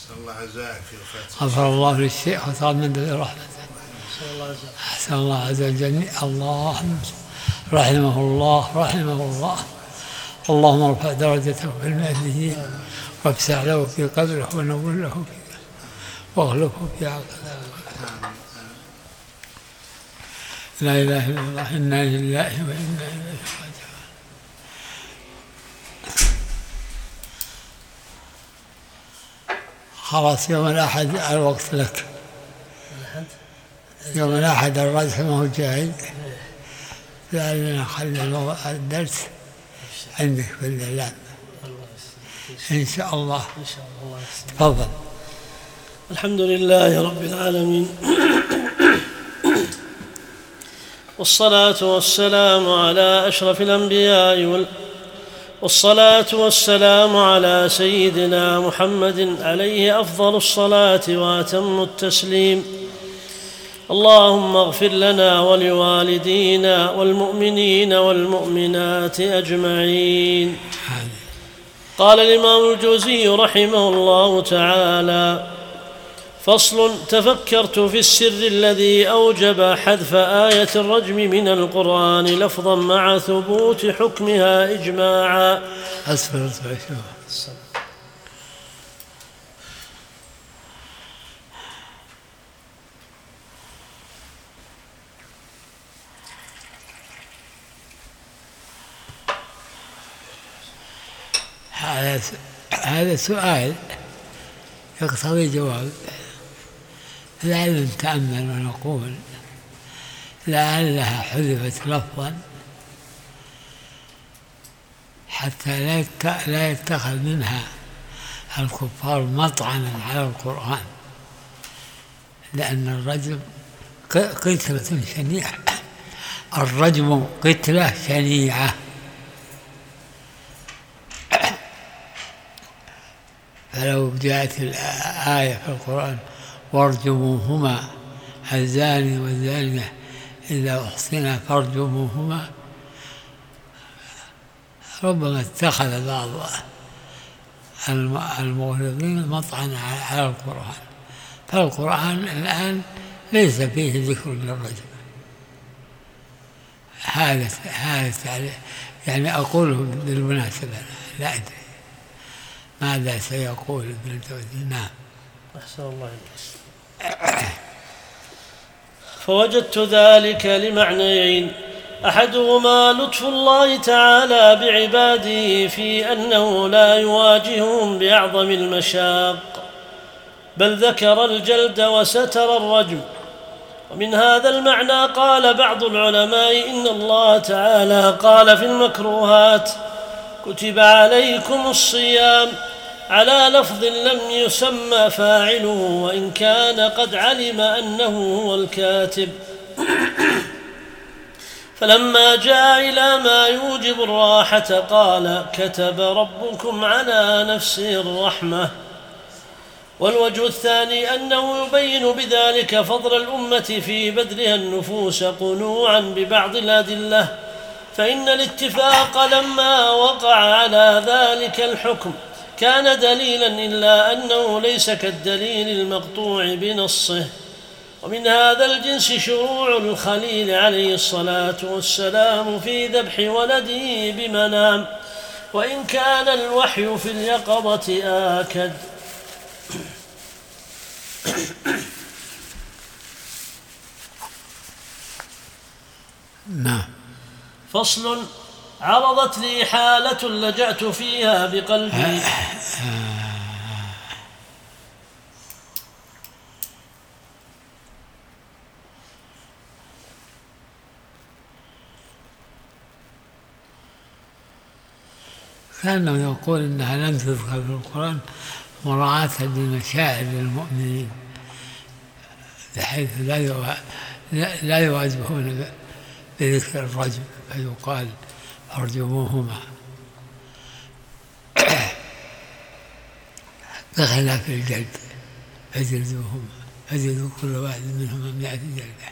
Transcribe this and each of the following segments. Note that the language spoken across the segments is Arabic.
أحسن الله عزاك في الفتح. غفر الله للشيخ وطال من برحمته. أحسن الله عز وجل. اللهم رحمه الله رحمه الله. اللهم ارفع درجته في المهديين وابسع له في قبره ونور له فيه واغلقه في عقله. لا إله إلا الله. إنا لله وإنا إليه راجعون. خلاص يوم الأحد الوقت لك. يوم الأحد الرجح ما هو جاي، لأننا خلينا الدرس عندك في الإعلام إن شاء الله. تفضل. الحمد لله رب العالمين، والصلاة والسلام على أشرف الأنبياء والصلاة والسلام على سيدنا محمد عليه أفضل الصلاة وأتم التسليم. اللهم اغفر لنا ولوالدينا والمؤمنين والمؤمنات أجمعين. قال الإمام الجوزي رحمه الله تعالى: فصل: تفكرت في السر الذي أوجب حذف آية الرجم من القرآن لفظا مع ثبوت حكمها إجماعا. هذا سؤال يقتضي جواب. لعل نتأمل ونقول لعلها حذفت لفظا حتى لا يتخذ منها الكفار مطعنا على القرآن، لأن الرجم قتلة شنيعة. الرجم قتلة شنيعة، فلو جاءت الآية في القرآن: وارجموهما الزاني والزانية إذا أحصنا فارجموهما، ربما اتخذ بعض المغرضين مطعنا على القرآن. فالقرآن الآن ليس فيه ذكر للرجم. هذا يعني أقوله بالمناسبة، لا أدري ماذا سيقول ابن الجوزي. نعم. أحسن الله إليك. فوجدت ذلك لمعنيين: أحدهما لطف الله تعالى بعباده في أنه لا يواجههم بأعظم المشاق، بل ذكر الجلد وستر الرجم. ومن هذا المعنى قال بعض العلماء إن الله تعالى قال في المكروهات: كتب عليكم الصيام، على لفظ لم يسمى فاعله وإن كان قد علم أنه هو الكاتب. فلما جاء إلى ما يوجب الراحة قال: كتب ربكم على نفسه الرحمة. والوجه الثاني أنه يبين بذلك فضل الأمة في بذلها النفوس قنوعا ببعض الأدلة، فإن الاتفاق لما وقع على ذلك الحكم كان دليلا، إلا أنه ليس كالدليل المقطوع بنصه. ومن هذا الجنس شروع الخليل عليه الصلاة والسلام في ذبح ولده بمنام، وإن كان الوحي في اليقظة آكد. نعم. فصل: عرضت لي حالة لجأت فيها بقلبي. كأنه يقول إنها لم تذكر في القرآن مراعاة لمشاعر المؤمنين، بحيث لا يواجهون بذكر الرجم، فيقال: أرجموهما، بخلاف الجلد: فجلدوهما، فجلدوا كل واحد منهما 100 جلدة.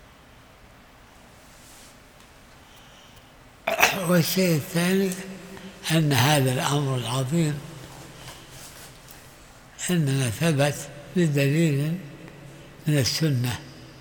والشيء الثاني أن هذا الأمر العظيم إنما ثبت بدليل من السنة.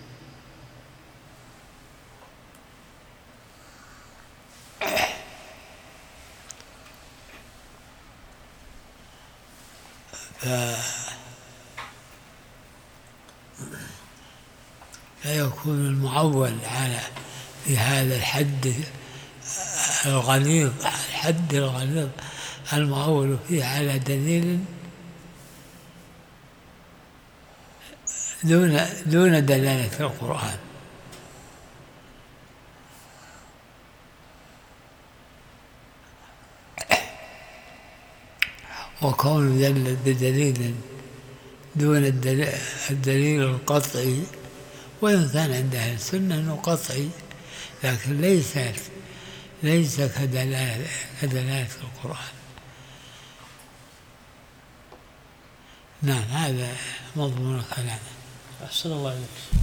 فيكون المعول على في هذا الحد الغليظ، الحد الغليظ المعول فيه على دليل دون دلالة القرآن. وكون دل بدليل دون الدليل القطعي، وإن كان عند أهل السنة أنه قطعي، لكن ليس كدلالة القرآن. نعم، هذا مضمون كلامه. أحسن الله إليك.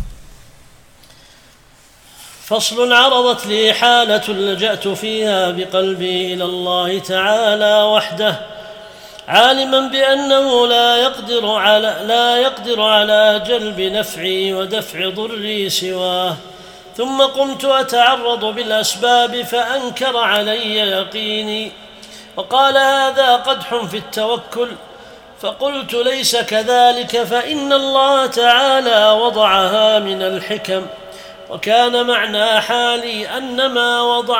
فصل: عرضت لي حالة لجأت فيها بقلبي إلى الله تعالى وحده، عالما بأنه لا يقدر على جلب نفعي ودفع ضري سواه، ثم قمت أتعرض بالأسباب فأنكر علي يقيني وقال: هذا قدح في التوكل. فقلت: ليس كذلك، فإن الله تعالى وضعها من الحكم، وكان معنى حالي أنما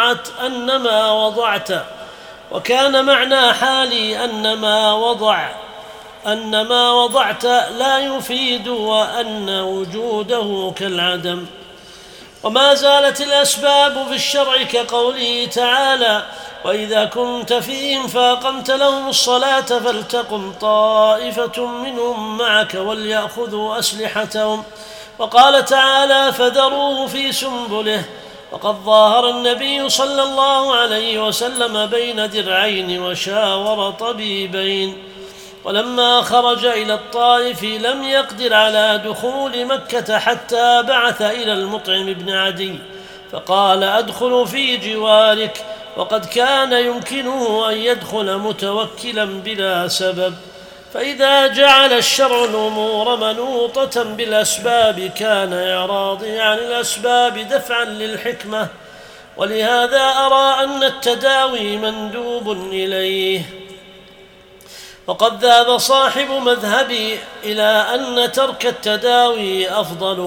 وضعت لا يفيد، وأن وجوده كالعدم. وما زالت الأسباب في الشرع كقوله تعالى: وإذا كنت فيهم فأقمت لهم الصلاة فلتقم طائفة منهم معك وليأخذوا أسلحتهم. وقال تعالى: فذروه في سنبله. وقد ظاهر النبي صلى الله عليه وسلم بين درعين وشاور طبيبين، ولما خرج إلى الطائف لم يقدر على دخول مكة حتى بعث إلى المطعم بن عدي فقال: أدخل في جوارك، وقد كان يمكنه أن يدخل متوكلا بلا سبب. فإذا جعل الشرع الأمور منوطة بالأسباب كان إعراضي عن الأسباب دفعا للحكمة، ولهذا أرى أن التداوي مندوب إليه. وقد ذهب صاحب مذهبي إلى أن ترك التداوي أفضل،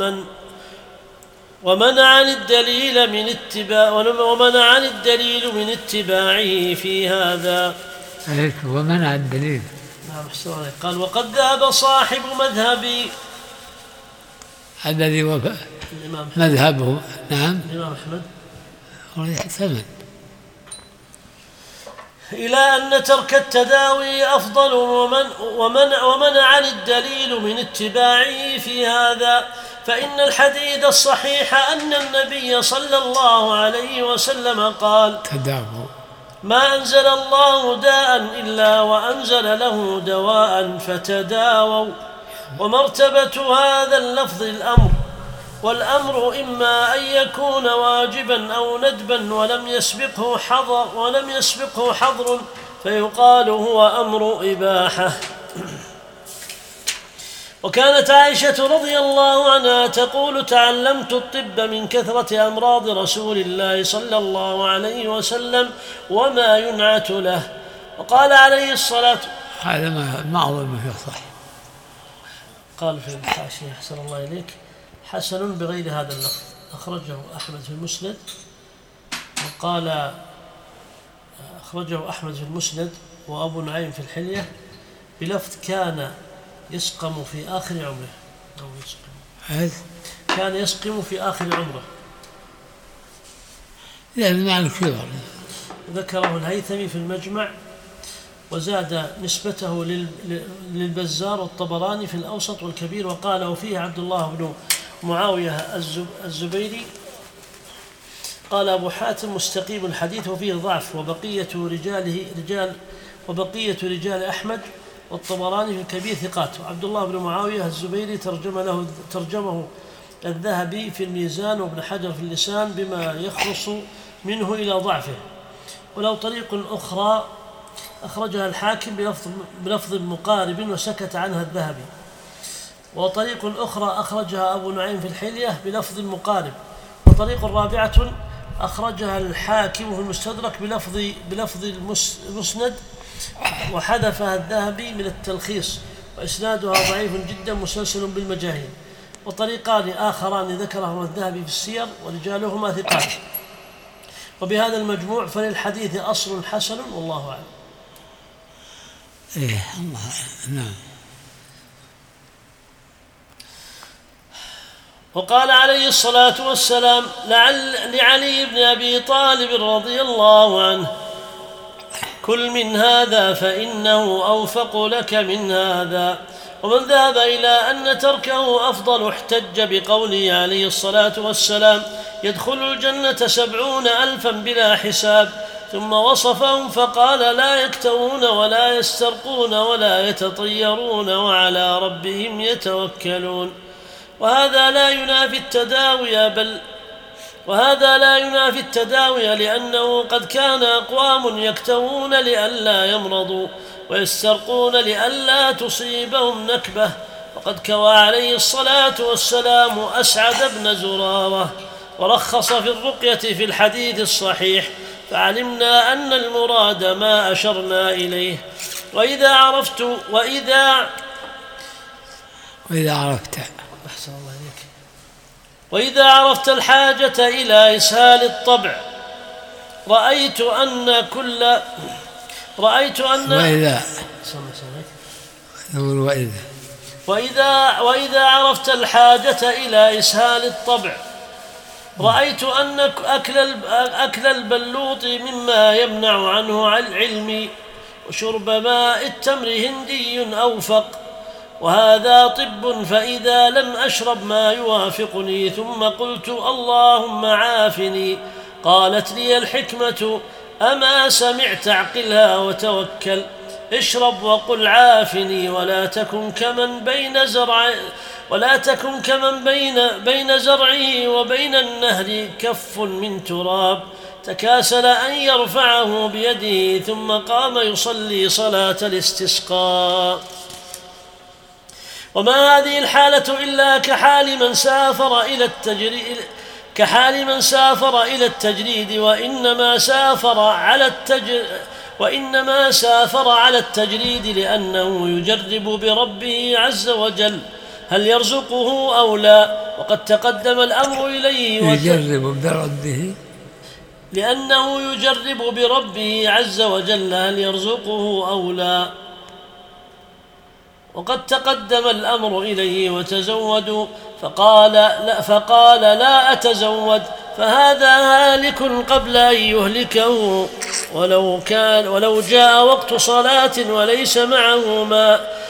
ومنع عن الدليل من اتباعه في هذا. ومنع الدليل. نعم، قال: وقد ذهب صاحب مذهبي الذي مذهبه. نعم، الإمام أحمد يحتمل إلى أن ترك التداوي أفضل، ومنع عن الدليل من اتباعه في هذا. فإن الحديث الصحيح أن النبي صلى الله عليه وسلم قال: تداووا ما أنزل الله داء إلا وأنزل له دواء فتداووا. ومرتبة هذا اللفظ الأمر، والأمر إما أن يكون واجبا أو ندبا ولم يسبقه حظر فيقال هو أمر إباحة. وكانت عائشة رضي الله عنها تقول: تعلمت الطب من كثرة أمراض رسول الله صلى الله عليه وسلم وما ينعت له. وقال عليه الصلاة هذا ما أظن فيه صح. قال في الحاشية: أحسن الله إليك، حسن بغير هذا اللفظ، أخرجه أحمد في المسند. وقال أخرجه أحمد في المسند وأبو نعيم في الحلية بلفظ: كان يسقم في آخر عمره، كان يسقم في آخر عمره، يعني معنى كبر. ذكره الهيثمي في المجمع، وزاد نسبته للبزار والطبراني في الأوسط والكبير، وقال: وفيه عبد الله بن معاوية الزبيري. قال أبو حاتم: مستقيم الحديث وفيه ضعف، وبقية رجال أحمد والطبراني في الكبير ثقات. وعبد الله بن معاوية الزبيري ترجمه الذهبي في الميزان وابن حجر في اللسان بما يخلص منه إلى ضعفه. ولو طريق أخرى أخرجها الحاكم بلفظ مقارب وسكت عنها الذهبي. وطريق أخرى أخرجها أبو نعيم في الحلية بلفظ مقارب. وطريق رابعة أخرجها الحاكم في المستدرك بلفظ المسند وحذفها الذهبي من التلخيص، وإسنادها ضعيف جدا مسلسل بالمجاهيل. وطريقان آخران ذكرهما الذهبي في السير ورجالهما ثقات. وبهذا المجموع فللحديث أصل حسن والله أعلم. الله نعم. وقال عليه الصلاة والسلام لعلي بن أبي طالب رضي الله عنه: كل من هذا فإنه أوفق لك من هذا. ومن ذهب إلى أن تركه أفضل احتج بقوله عليه الصلاة والسلام: يدخل الجنة 70,000 بلا حساب. ثم وصفهم فقال: لا يكتوون ولا يسترقون ولا يتطيرون وعلى ربهم يتوكلون. وهذا لا ينافي التداوي لأنه قد كان أقوام يكتوون لئلا يمرضوا ويسترقون لئلا تصيبهم نكبة. وقد كوى عليه الصلاة والسلام أسعد بن زرارة ورخص في الرقية في الحديث الصحيح، فعلمنا أن المراد ما أشرنا إليه. وإذا عرفت الحاجة إلى إسهال الطبع وإذا عرفت الحاجة إلى إسهال الطبع رأيت أن أكل البلوط مما يمنع عنه العلم، وشرب ماء التمر هندي أوفق، وهذا طب. فإذا لم أشرب ما يوافقني ثم قلت اللهم عافني، قالت لي الحكمة: أما سمعت؟ عقلها وتوكل. اشرب وقل عافني، ولا تكن كمن بين زرعه وبين النهر كف من تراب، تكاسل أن يرفعه بيده ثم قام يصلي صلاة الاستسقاء. وما هذه الحالة إلا كحال من سافر إلى التجريد، وإنما سافر على التجريد لأنه يجرب بربه عز وجل هل يرزقه أو لا. وقد تقدم الأمر إليه لأنه يجرب بربه عز وجل هل يرزقه أو لا. وقد تقدم الأمر إليه وتزودوا، فقال لا أتزود، فهذا هالك قبل أن يهلكه. ولو جاء وقت صلاة وليس معه ماء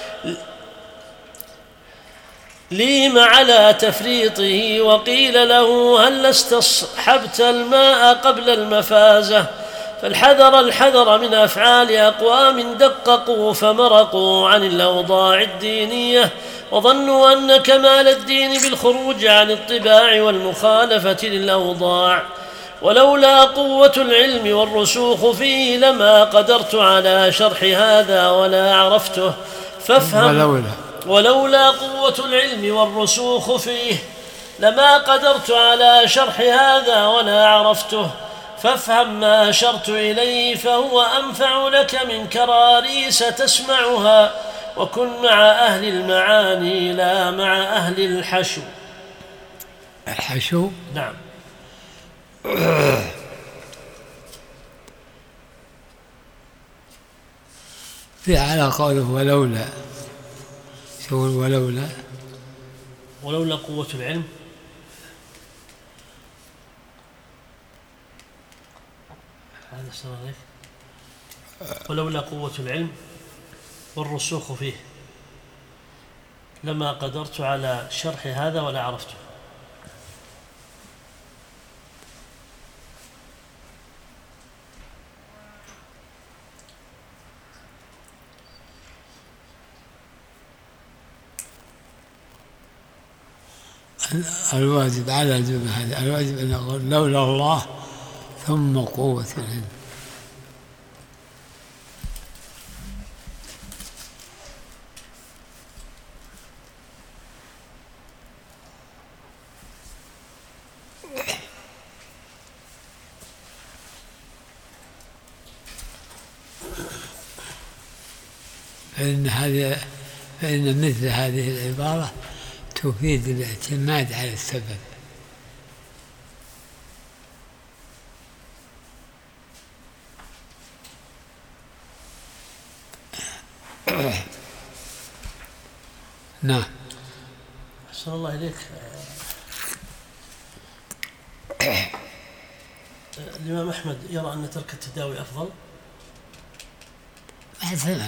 ليم على تفريطه، وقيل له: هل استصحبت الماء قبل المفازة؟ فالحذر من أفعال أقوام دققوا فمرقوا عن الأوضاع الدينية، وظنوا أن كمال الدين بالخروج عن الطباع والمخالفة للأوضاع. ولولا قوة العلم والرسوخ فيه لما قدرت على شرح هذا ولا عرفته، فافهم. ولولا قوة العلم والرسوخ فيه لما قدرت على شرح هذا ولا عرفته، فافهم ما أشرت إليه، فهو أنفع لك من كراريس تسمعها. وكن مع أهل المعاني لا مع أهل الحشو. الحشو؟ نعم. في على قوله ولولا، شو ولولا قوة العلم ولولا قوة العلم والرسوخ فيه لما قدرت على شرح هذا ولا عرفته. الواجب على الجملة هذه، الواجب أن نقول لولا الله ثم قوة العلم. فإن مثل هذه العبارة تفيد الاعتماد على السبب. نعم. أحسن الله إليك. الإمام أحمد يرى أن ترك التداوي أفضل؟ ما سمع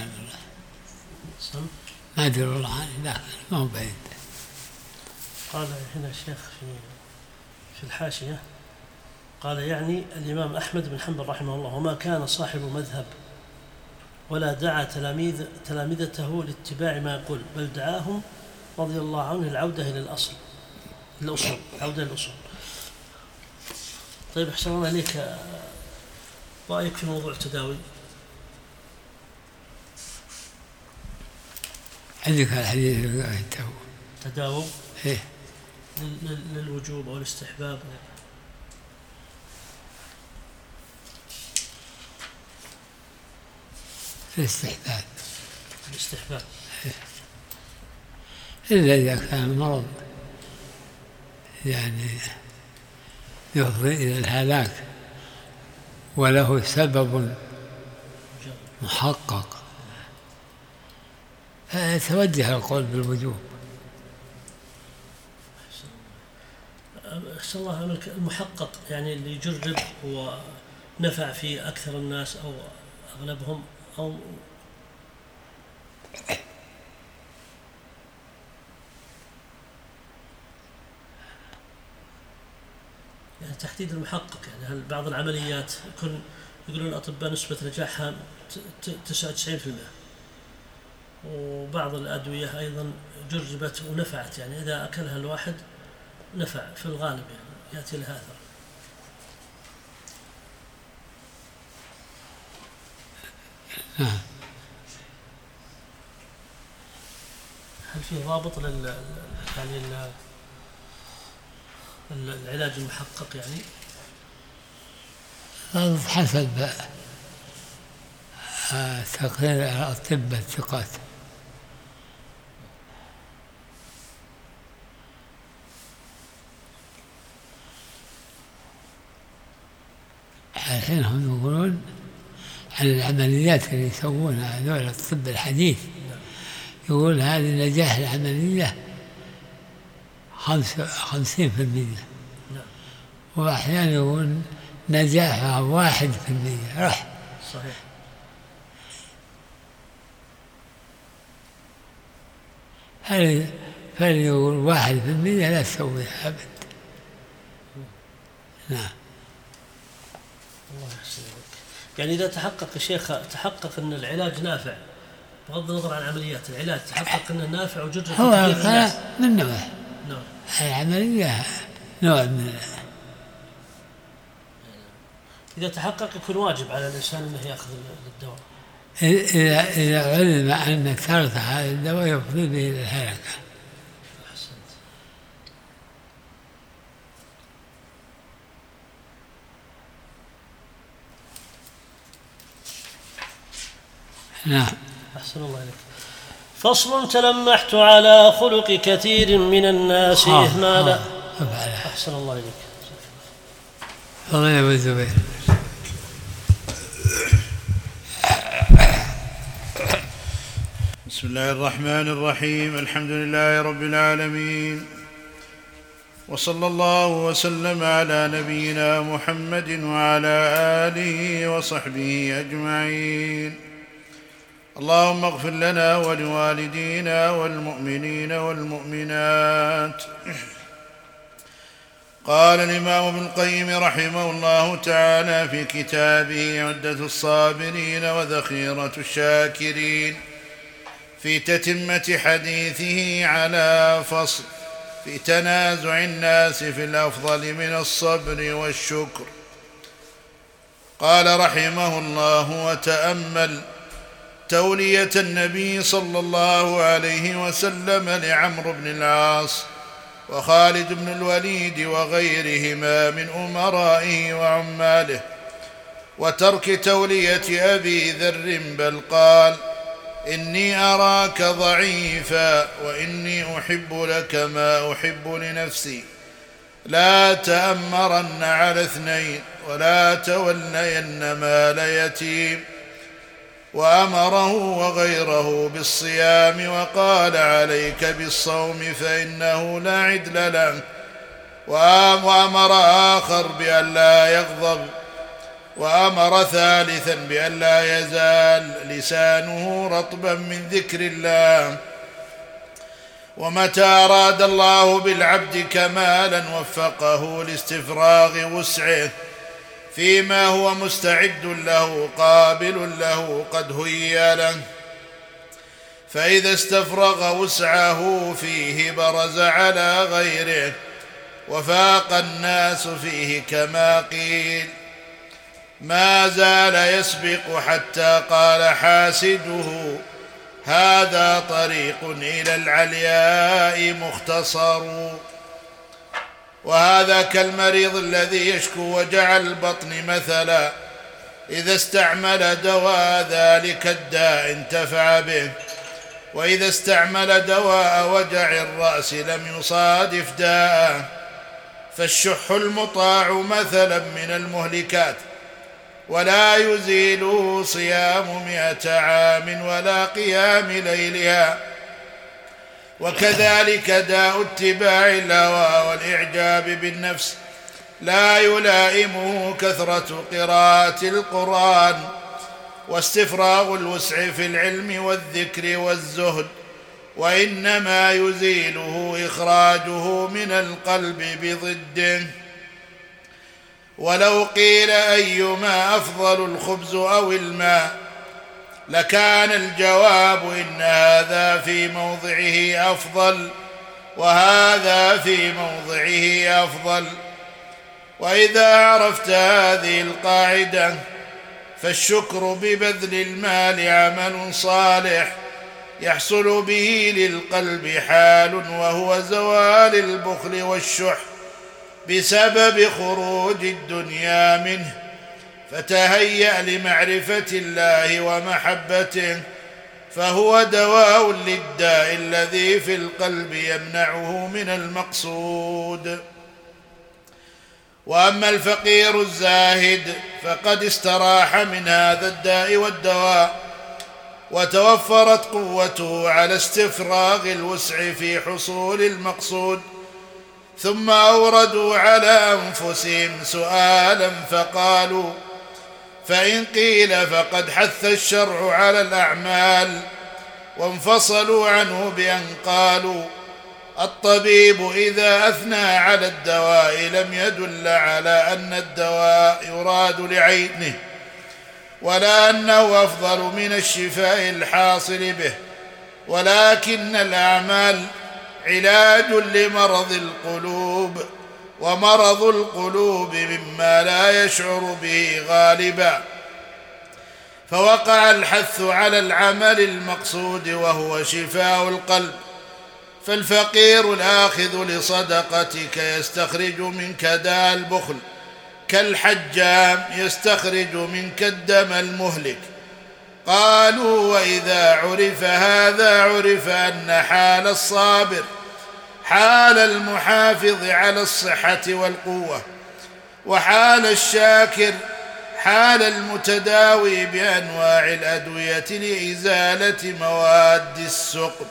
ما أدري والله، لا ما هو بعيد. قال هنا الشيخ في الحاشية، قال يعني الإمام أحمد بن حنبل رحمه الله وما كان صاحب مذهب ولا دعا تلامذته لاتباع ما يقول، بل دعاهم رضي الله عنه العودة إلى الأصول، عودة للأصول. طيب أحسن الله إليك، رأيك في موضوع التداوي؟ عندك الحديث تداوي إيه؟ للوجوب أو الاستحباب؟ الاستحباب إيه؟ إلا إذا كان المرض يعني يفضي إلى الهلاك وله سبب محقق فيتوجه القول بالوجوب. أحسن الله عملك. المحقق يعني اللي يجرب ونفع فيه أكثر الناس أو أغلبهم، أو يعني تحديد المحقق، يعني هل بعض العمليات يقولون الأطباء نسبة نجاحها 99%، وبعض الأدوية أيضا جربت ونفعت، يعني إذا أكلها الواحد نفع في الغالب، يعني يأتي لها أثر. هل في ضابط يعني العلاج المحقق؟ يعني حسب تقرير الأطباء الثقات. الحين هم يقولون عن العمليات اللي يسوونها هذول الطب الحديث، يقول هذه نجاح العملية 50%، وأحيانا يقول نجاحها 1%. راح صحيح. فاللي يقول 1% لا تسويها أبدا. نعم. الله يحسن. يعني إذا تحقق الشيخ أن العلاج نافع، بغض النظر عن العمليات، العلاج تحقق أنه نافع وجرب هو من نوع. نعم. العملية نوع من إذا تحقق يكون واجب على الإنسان أنه يأخذ الدواء. إذا علم أن ترك هذا الدواء يفضي به إلى الهلكة. أحسنت. نعم. أحسن الله إليك. فصل: تلمحت على خلق كثير من الناس إهمالا. أحسن الله إليك. الله يا أبو الزبير. بسم الله الرحمن الرحيم. الحمد لله رب العالمين، وصلى الله وسلم على نبينا محمد وعلى آله وصحبه أجمعين. اللهم اغفر لنا ولوالدينا والمؤمنين والمؤمنات. قال الإمام ابن القيم رحمه الله تعالى في كتابه عدة الصابرين وذخيرة الشاكرين في تتمة حديثه على فصل في تنازع الناس في الأفضل من الصبر والشكر. قال رحمه الله: وتأمل تولية النبي صلى الله عليه وسلم لعمرو بن العاص وخالد بن الوليد وغيرهما من أمرائه وعماله، وترك تولية أبي ذر، بل قال: إني أراك ضعيفا وإني أحب لك ما أحب لنفسي، لا تأمرن على 2 ولا تولين مال يتيم. وأمره وغيره بالصيام، وقال: عليك بالصوم فإنه لا عدل له. وأمر آخر بأن لا يغضب، وأمر ثالثا بأن لا يزال لسانه رطبا من ذكر الله. ومتى أراد الله بالعبد كمالا وفقه لاستفراغ وسعه فيما هو مستعد له قابل له قد هيأ له، فإذا استفرغ وسعه فيه برز على غيره وفاق الناس فيه، كما قيل: ما زال يسبق حتى قال حاسده: هذا طريق إلى العلياء مختصر. وهذا كالمريض الذي يشكو وجع البطن مثلا، إذا استعمل دواء ذلك الداء انتفع به، وإذا استعمل دواء وجع الرأس لم يصادف داءه. فالشح المطاع مثلا من المهلكات، ولا يزيله صيام 100 عام ولا قيام ليلها. وكذلك داء اتباع الهوى والإعجاب بالنفس، لا يلائمه كثرة قراءة القرآن واستفراغ الوسع في العلم والذكر والزهد، وإنما يزيله إخراجه من القلب بضده. ولو قيل أيما أفضل، الخبز أو الماء، لكان الجواب إن هذا في موضعه أفضل وهذا في موضعه أفضل. وإذا عرفت هذه القاعدة فالشكر ببذل المال عمل صالح يحصل به للقلب حال، وهو زوال البخل والشح بسبب خروج الدنيا منه، فتهيأ لمعرفة الله ومحبته، فهو دواء للداء الذي في القلب يمنعه من المقصود. وأما الفقير الزاهد فقد استراح من هذا الداء والدواء، وتوفرت قوته على استفراغ الوسع في حصول المقصود. ثم أوردوا على أنفسهم سؤالا فقالوا: فإن قيل فقد حث الشرع على الأعمال، وانفصلوا عنه بأن قالوا: الطبيب إذا أثنى على الدواء لم يدل على أن الدواء يراد لعينه، ولا أنه أفضل من الشفاء الحاصل به، ولكن الأعمال علاج لمرض القلوب، ومرض القلوب مما لا يشعر به غالبا. فوقع الحث على العمل المقصود وهو شفاء القلب. فالفقير الآخذ لصدقتك يستخرج منك داء البخل، كالحجام يستخرج منك الدم المهلك. قالوا: وإذا عرف هذا عرف أن حال الصابر حال المحافظ على الصحة والقوة، وحال الشاكر حال المتداوي بأنواع الأدوية لإزالة مواد السقم.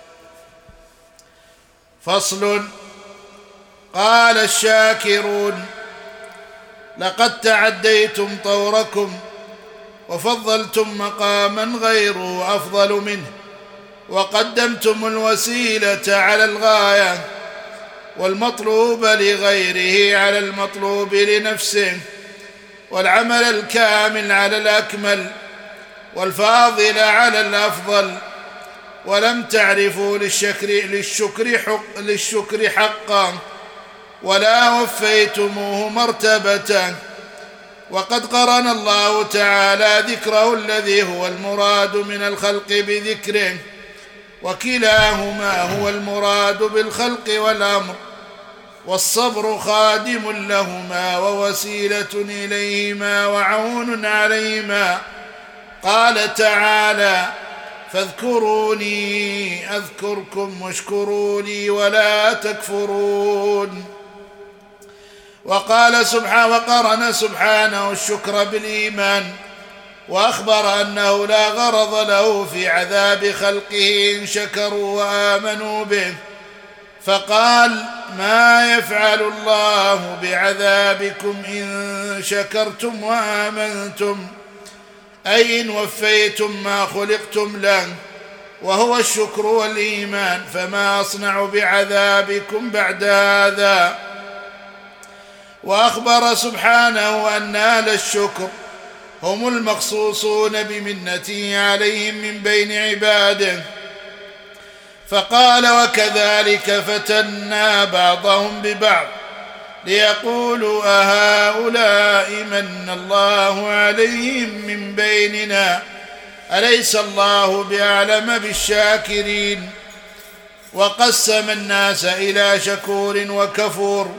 فصل. قال الشاكرون: لقد تعديتم طوركم وفضلتم مقاما غيره أفضل منه، وقدمتم الوسيلة على الغاية، والمطلوب لغيره على المطلوب لنفسه، والعمل الكامل على الأكمل، والفاضل على الأفضل، ولم تعرفوا للشكر حقا، ولا وفيتموه مرتبته. وقد قرن الله تعالى ذكره الذي هو المراد من الخلق بذكره، وكلاهما هو المراد بالخلق والأمر، والصبر خادم لهما ووسيلة إليهما وعون عليهما. قال تعالى: فاذكروني أذكركم واشكروا لي ولا تكفرون. وقال سبحانه وقرن سبحانه الشكر بالإيمان، وأخبر أنه لا غرض له في عذاب خلقه إن شكروا وآمنوا به، فقال: ما يفعل الله بعذابكم إن شكرتم وآمنتم، أي إن وفيتم ما خلقتم له، وهو الشكر والإيمان، فما أصنع بعذابكم بعد هذا. وأخبر سبحانه أن أهل الشكر هم المخصوصون بمنته عليهم من بين عباده، فقال: وكذلك فتنا بعضهم ببعض ليقولوا أهؤلاء من الله عليهم من بيننا أليس الله بأعلم بالشاكرين. وقسم الناس إلى شكور وكفور.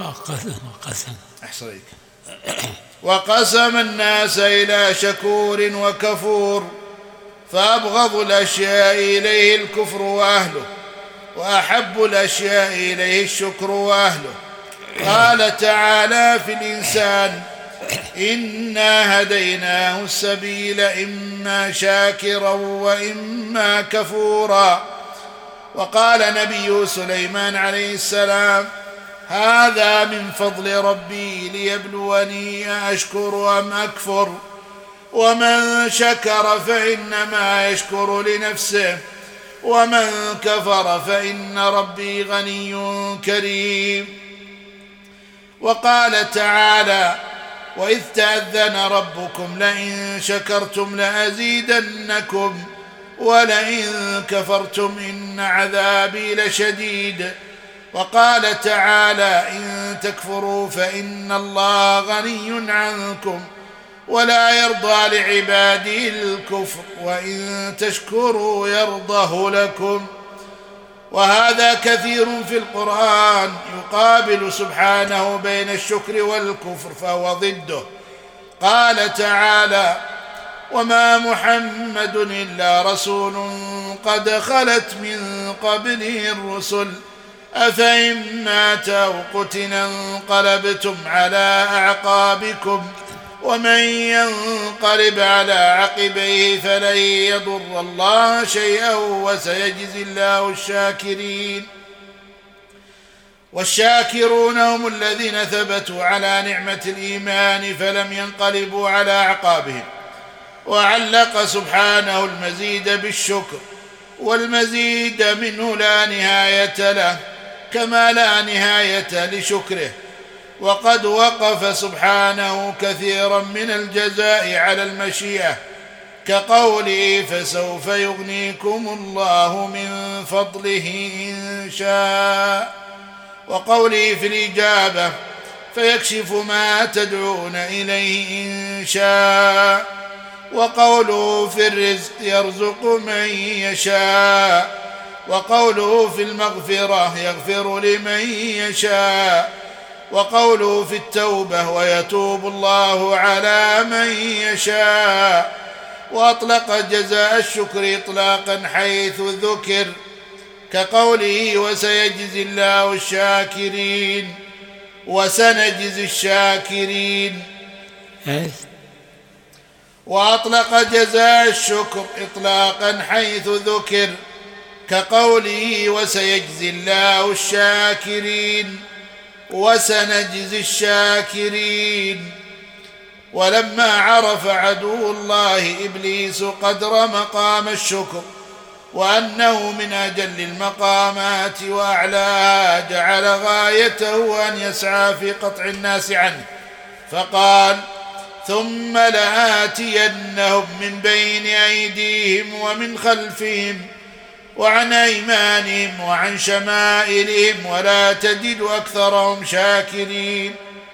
وقسم الناس إلى شكور وكفور، فأبغض الأشياء إليه الكفر وأهله، وأحب الأشياء إليه الشكر وأهله. قال تعالى في الإنسان: إنا هديناه السبيل إما شاكرا وإما كفورا. وقال نبي سليمان عليه السلام: هذا من فضل ربي ليبلوني أشكر أم أكفر، ومن شكر فإنما يشكر لنفسه، ومن كفر فإن ربي غني كريم. وقال تعالى: وإذ تأذن ربكم لئن شكرتم لأزيدنكم ولئن كفرتم إن عذابي لشديد. وقال تعالى: إن تكفروا فإن الله غني عنكم ولا يرضى لعباده الكفر وإن تشكروا يرضه لكم. وهذا كثير في القرآن يقابل سبحانه بين الشكر والكفر فهو ضده. قال تعالى: وما محمد إلا رسول قد خلت من قبله الرسل أفإن مات أو قتل انقلبتم على أعقابكم ومن ينقلب على عقبيه فلن يضر الله شيئا وسيجزي الله الشاكرين. والشاكرون هم الذين ثبتوا على نعمة الإيمان فلم ينقلبوا على أعقابهم. وعلق سبحانه المزيد بالشكر، والمزيد منه لا نهاية له كما لا نهاية لشكره. وقد وقف سبحانه كثيرا من الجزاء على المشيئة، كقوله: فسوف يغنيكم الله من فضله إن شاء، وقوله في الإجابة: فيكشف ما تدعون إليه إن شاء، وقوله في الرزق: يرزق من يشاء، وقوله في المغفرة: يغفر لمن يشاء، وقوله في التوبة: ويتوب الله على من يشاء. وأطلق جزاء الشكر إطلاقا حيث ذكر، كقوله: وسيجزي الله الشاكرين، وسنجزي الشاكرين. وأطلق جزاء الشكر إطلاقا حيث ذكر، كقوله: وسيجزي الله الشاكرين، وسنجزي الشاكرين. ولما عرف عدو الله إبليس قدر مقام الشكر وأنه من أجل المقامات وأعلاها، جعل غايته أن يسعى في قطع الناس عنه، فقال: ثم لآتينهم من بين أيديهم ومن خلفهم وعن أيمانهم وعن شمائلهم ولا تجد أكثرهم شاكرين.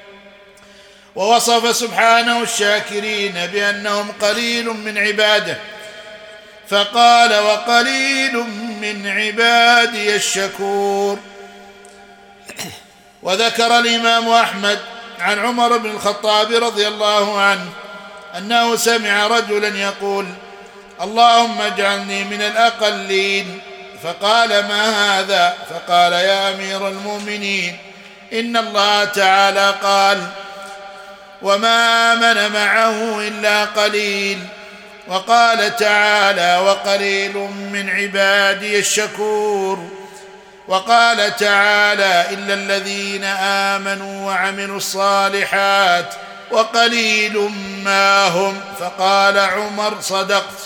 ووصف سبحانه الشاكرين بأنهم قليل من عباده، فقال: وقليل من عبادي الشكور. وذكر الإمام أحمد عن عمر بن الخطاب رضي الله عنه أنه سمع رجلا يقول: اللهم اجعلني من الأقلين. فقال: ما هذا؟ فقال: يا أمير المؤمنين، إن الله تعالى قال: وما آمن معه إلا قليل. وقال تعالى: وقليل من عبادي الشكور. وقال تعالى: إلا الذين آمنوا وعملوا الصالحات وقليل ما هم. فقال عمر: صدقت.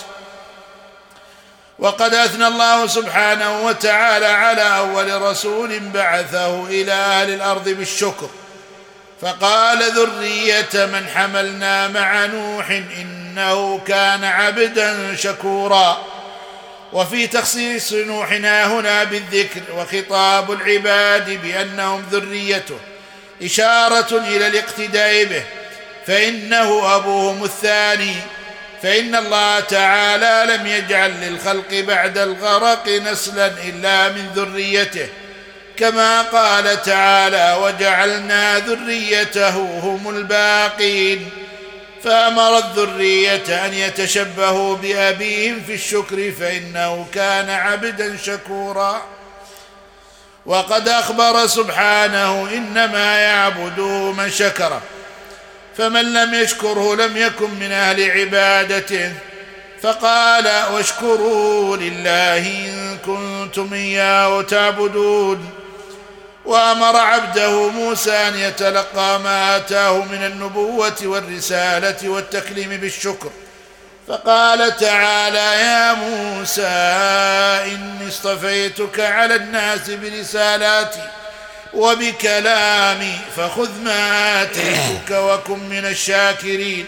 وقد أثنى الله سبحانه وتعالى على أول رسول بعثه إلى أهل الأرض بالشكر، فقال: ذرية من حملنا مع نوح إنه كان عبدا شكورا. وفي تخصيص نوح هنا بالذكر وخطاب العباد بأنهم ذريته إشارة إلى الاقتداء به، فإنه أبوهم الثاني، فإن الله تعالى لم يجعل للخلق بعد الغرق نسلا إلا من ذريته، كما قال تعالى: وجعلنا ذريته هم الباقين. فأمر الذرية أن يتشبهوا بأبيهم في الشكر، فإنه كان عبدا شكورا. وقد أخبر سبحانه: إنما يعبده من شكره، فمن لم يشكره لم يكن من أهل عبادته. فقال: واشكروا لله إن كنتم إياه تعبدون. وأمر عبده موسى أن يتلقى ما آتاه من النبوة والرسالة والتكليم بالشكر، فقال تعالى: يا موسى إني اصطفيتك على الناس برسالاتي وبكلامي فخذ ما آتيتك وكن من الشاكرين.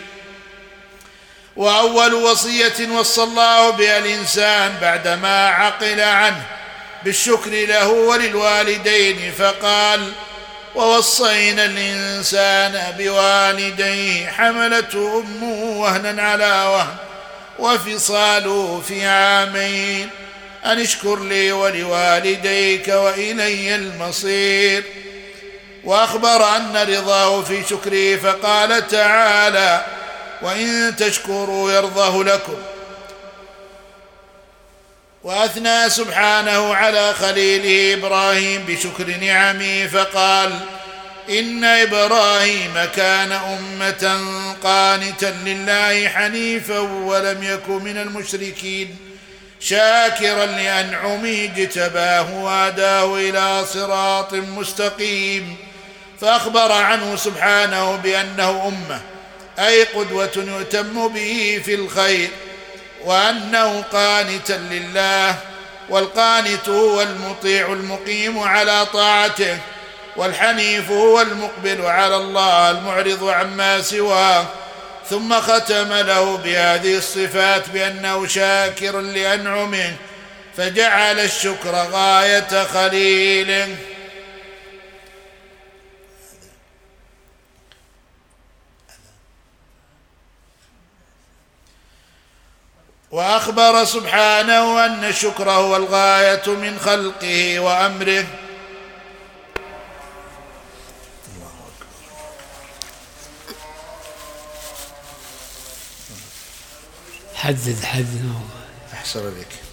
وأول وصية وصى الله بها الإنسان بعدما عقل عنه بالشكر له وللوالدين، فقال: ووصينا الإنسان بوالديه حملته أمه وهنا على وهن وفصاله في عامين أن اشكر لي ولوالديك وإلي المصير. وأخبر أن رضاه في شكره، فقال تعالى: وإن تشكروا يرضه لكم. وأثنى سبحانه على خليله إبراهيم بشكر نعمه، فقال: إن إبراهيم كان أمة قانتا لله حنيفا ولم يكن من المشركين شاكرا لأنعمه اجتباه وهداه إلى صراط مستقيم. فأخبر عنه سبحانه بأنه أمة، أي قدوة يؤتم به في الخير، وأنه قانتا لله. والقانت هو المطيع المقيم على طاعته، والحنيف هو المقبل على الله المعرض عما سواه. ثم ختم له بهذه الصفات بأنه شاكر لأنعمه، فجعل الشكر غاية خليله. وأخبر سبحانه أن الشكر هو الغاية من خلقه وأمره. حدد أحسن بك.